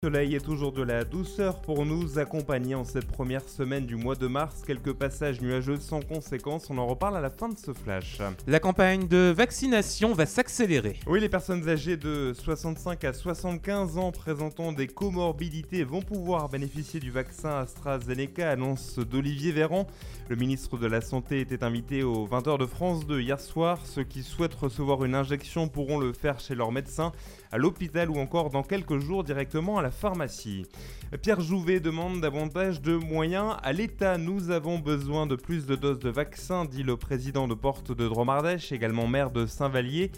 Soleil et toujours de la douceur pour nous accompagner en cette première semaine du mois de mars. Quelques passages nuageux sans conséquence, on en reparle à la fin de ce flash. La campagne de vaccination va s'accélérer. Oui, les personnes âgées de 65 à 75 ans présentant des comorbidités vont pouvoir bénéficier du vaccin AstraZeneca, annonce d'Olivier Véran. Le ministre de la Santé était invité aux 20h de France 2 hier soir. Ceux qui souhaitent recevoir une injection pourront le faire chez leur médecin, à l'hôpital ou encore dans quelques jours directement à la pharmacie. Pierre Jouvet demande davantage de moyens à l'État. Nous avons besoin de plus de doses de vaccins, dit le président de Porte de Dromardèche, également maire de Saint-Vallier.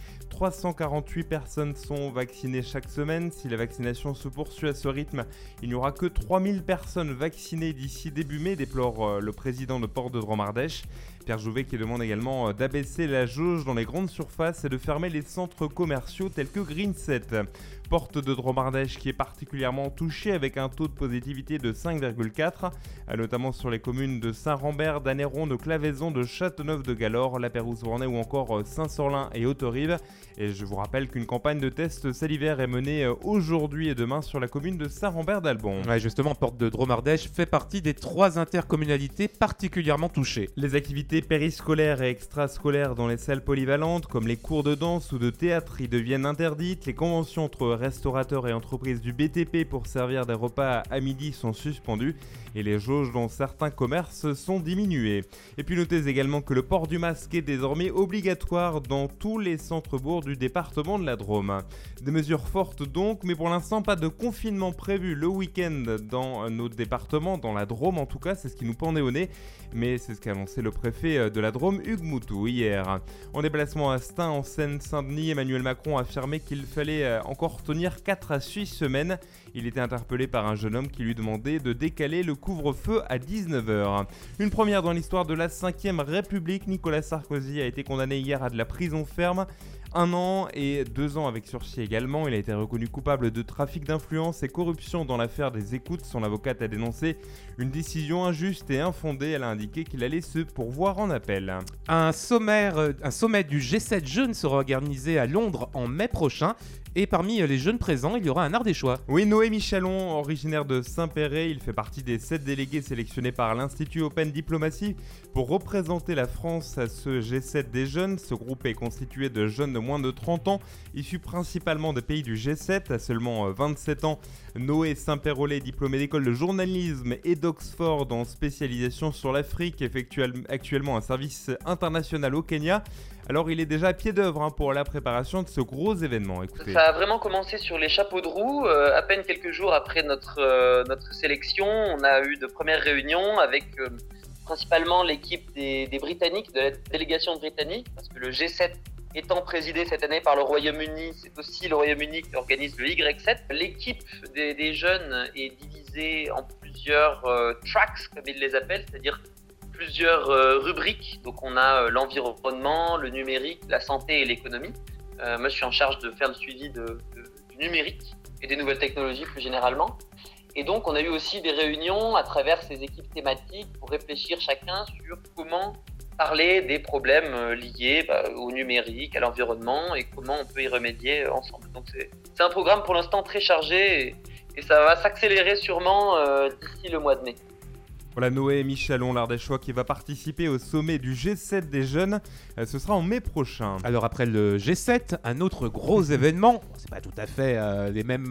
348 personnes sont vaccinées chaque semaine. Si la vaccination se poursuit à ce rythme, il n'y aura que 3000 personnes vaccinées d'ici début mai, déplore le président de Porte de Dromardèche. Pierre Jouvet qui demande également d'abaisser la jauge dans les grandes surfaces et de fermer les centres commerciaux tels que Greenset. Porte de Dromardèche qui est particulièrement touchée avec un taux de positivité de 5,4, notamment sur les communes de Saint-Rambert, d'Anneyron, de Claveyson, de Châteauneuf-de-Galore, La Pérouse-Vournay ou encore Saint-Sorlin et Haute-Rive. Et je vous rappelle qu'une campagne de tests salivaires est menée aujourd'hui et demain sur la commune de Saint-Rambert-d'Albon. Ouais, justement, Porte de Dromardèche fait partie des 3 intercommunalités particulièrement touchées. Les activités périscolaires et extrascolaires dans les salles polyvalentes, comme les cours de danse ou de théâtre, y deviennent interdites. Les conventions entre restaurateurs et entreprises du BTP pour servir des repas à midi sont suspendues et les jauges dans certains commerces sont diminuées. Et puis notez également que le port du masque est désormais obligatoire dans tous les centres-bourgs du département de la Drôme. Des mesures fortes donc, mais pour l'instant pas de confinement prévu le week-end dans notre département, dans la Drôme en tout cas, c'est ce qui nous pendait au nez, mais c'est ce qu'a annoncé le préfet de la Drôme, Hugues Moutou, hier. En déplacement à Stein, en Seine-Saint-Denis, Emmanuel Macron a affirmé qu'il fallait encore tenir 4 à 6 semaines. Il était interpellé par un jeune homme qui lui demandait de décaler le couvre-feu à 19h. Une première dans l'histoire de la 5ème République, Nicolas Sarkozy a été condamné hier à de la prison ferme. 1 an et 2 ans avec sursis également. Il a été reconnu coupable de trafic d'influence et corruption dans l'affaire des écoutes. Son avocate a dénoncé une décision injuste et infondée. Elle a indiqué qu'il allait se pourvoir en appel. Un sommet du G7 Jeunes sera organisé à Londres en mai prochain. Et parmi les jeunes présents, il y aura un Ardéchois. Oui, Noémie Chalon, originaire de Saint-Péray, il fait partie des 7 délégués sélectionnés par l'Institut Open Diplomacy pour représenter la France à ce G7 des jeunes. Ce groupe est constitué de jeunes de moins de 30 ans, issus principalement des pays du G7. À seulement 27 ans, Noé Saint-Pérolet, diplômé d'école de journalisme et d'Oxford en spécialisation sur l'Afrique, effectue actuellement un service international au Kenya. Alors il est déjà à pied d'œuvre pour la préparation de ce gros événement. Écoutez. Ça a vraiment commencé sur les chapeaux de roue. À peine quelques jours après notre sélection, on a eu de premières réunions avec principalement l'équipe des Britanniques, de la délégation britannique, parce que le G7 étant présidé cette année par le Royaume-Uni, c'est aussi le Royaume-Uni qui organise le Y7. L'équipe des jeunes est divisée en plusieurs tracks, comme ils les appellent, c'est-à-dire plusieurs rubriques. Donc on a l'environnement, le numérique, la santé et l'économie. Moi je suis en charge de faire le suivi du numérique et des nouvelles technologies plus généralement. Et donc on a eu aussi des réunions à travers ces équipes thématiques pour réfléchir chacun sur comment parler des problèmes liés au numérique, à l'environnement et comment on peut y remédier ensemble. Donc c'est un programme pour l'instant très chargé et ça va s'accélérer sûrement d'ici le mois de mai. Voilà Noé Chalon, l'Ardéchois, qui va participer au sommet du G7 des jeunes. Ce sera en mai prochain. Alors après le G7, un autre gros événement, c'est pas tout à fait les mêmes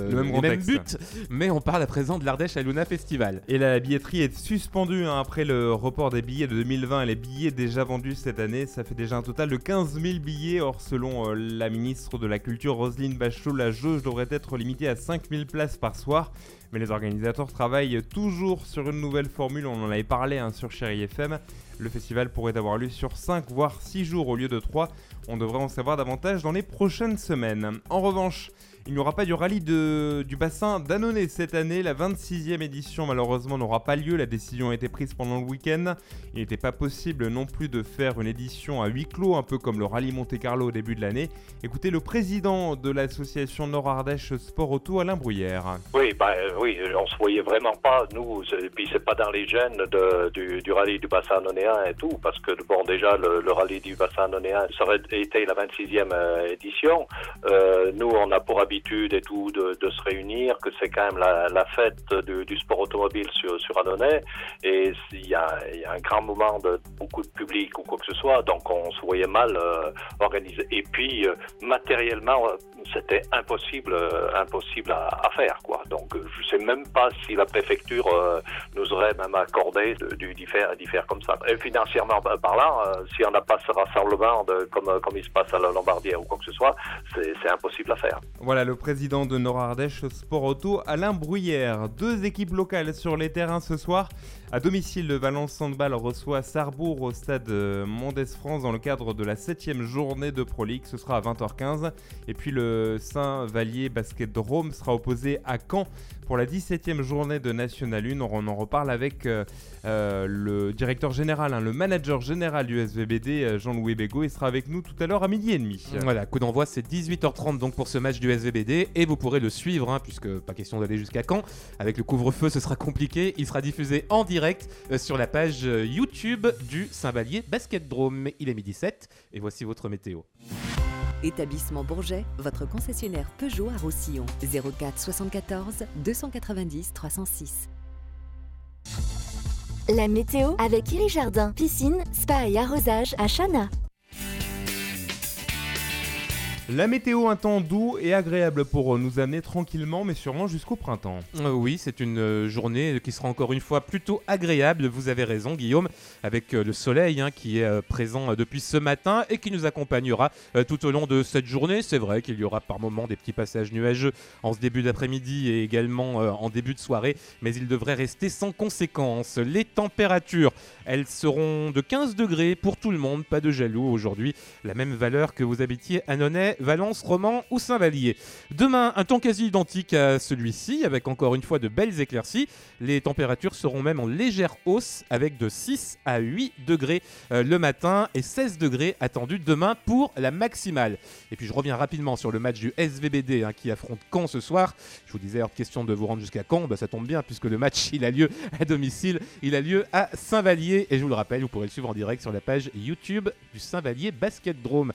buts, mais on parle à présent de l'Ardèche Aluna Festival. Et la billetterie est suspendue après le report des billets de 2020 et les billets déjà vendus cette année. Ça fait déjà un total de 15 000 billets. Or, selon la ministre de la Culture, Roselyne Bachelot, la jauge devrait être limitée à 5 000 places par soir. Mais les organisateurs travaillent toujours sur une nouvelle formule, on en avait parlé sur Chérie FM. Le festival pourrait avoir lieu sur 5 voire 6 jours au lieu de 3. On devrait en savoir davantage dans les prochaines semaines. En revanche, il n'y aura pas du rallye du bassin d'Annonay cette année. La 26e édition malheureusement n'aura pas lieu. La décision a été prise pendant le week-end. Il n'était pas possible non plus de faire une édition à huis clos, un peu comme le rallye Monte-Carlo au début de l'année. Écoutez le président de l'association Nord-Ardèche Sport Auto, Alain Bruyère. Oui, on se voyait vraiment pas, nous, et puis c'est pas dans les gènes du rallye du bassin annonéen et tout, parce que bon, déjà le rallye du bassin annonéen, ça aurait été la 26e édition. Nous, on a pour habitude l'habitude et tout de se réunir, que c'est quand même la fête du sport automobile sur Annonay, et il y a un grand moment de beaucoup de public ou quoi que ce soit, donc on se voyait mal organisé. Et puis matériellement, c'était impossible à faire, quoi. Donc je sais même pas si la préfecture nous aurait même accordé d'y faire comme ça. Et financièrement parlant, si on n'a pas ce rassemblement comme il se passe à la Lombardière ou quoi que ce soit, c'est impossible à faire. Voilà le président de Nord-Ardèche Sport Auto, Alain Bruyère. 2 équipes locales sur les terrains ce soir. À domicile, le Valence Handball reçoit Sarrebourg au stade Mendès-France dans le cadre de la 7e journée de Pro League. Ce sera à 20h15. Et puis le Saint-Vallier Basket Drôme sera opposé à Caen pour la 17e journée de National 1. On en reparle avec le directeur général, le manager général du SVBD, Jean-Louis Bégaud. Il sera avec nous tout à l'heure à 12h30. Voilà, coup d'envoi c'est 18h30 donc pour ce match du SVBD, et vous pourrez le suivre puisque pas question d'aller jusqu'à Caen. Avec le couvre-feu ce sera compliqué. Il sera diffusé en direct sur la page YouTube du Saint-Vallier Basket Drôme. Il est 12h07 et voici votre météo. Établissement Bourget, votre concessionnaire Peugeot à Roussillon. 04 74 290 306. La météo avec Iri Jardin, piscine, spa et arrosage à Chana. La météo, un temps doux et agréable pour nous amener tranquillement mais sûrement jusqu'au printemps. Oui, c'est une journée qui sera encore une fois plutôt agréable, vous avez raison Guillaume, avec le soleil qui est présent depuis ce matin et qui nous accompagnera tout au long de cette journée. C'est vrai qu'il y aura par moments des petits passages nuageux en ce début d'après-midi et également en début de soirée, mais il devrait rester sans conséquence. Les températures, elles seront de 15 degrés pour tout le monde, pas de jaloux aujourd'hui, la même valeur que vous habitiez à Annonay, Valence, Romans ou Saint-Vallier. Demain, un temps quasi identique à celui-ci, avec encore une fois de belles éclaircies. Les températures seront même en légère hausse, avec de 6 à 8 degrés le matin et 16 degrés attendus demain pour la maximale. Et puis je reviens rapidement sur le match du SVBD qui affronte Caen ce soir. Je vous disais, hors de question de vous rendre jusqu'à Caen, ça tombe bien puisque le match il a lieu à domicile, il a lieu à Saint-Vallier. Et je vous le rappelle, vous pourrez le suivre en direct sur la page YouTube du Saint-Vallier Basket Drôme.